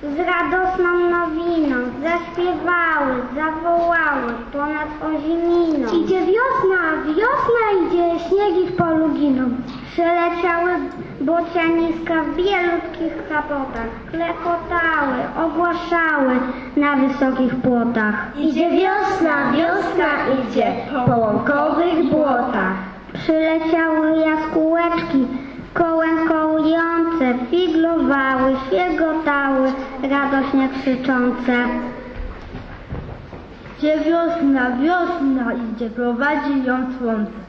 Z radosną nowiną zaśpiewały, zawołały ponad oziminą. Idzie wiosna, wiosna idzie, śniegi w polu giną. Przeleciały bocianiska w bielutkich kapotach, klekotały, ogłaszały na wysokich płotach. Idzie wiosna, wiosna idzie po łąkowych błotach. Przyleciały jaskółeczki, kołem kołujące, figlowały, świegotały, radośnie krzyczące. Gdzie wiosna, wiosna idzie, prowadzi ją słońce.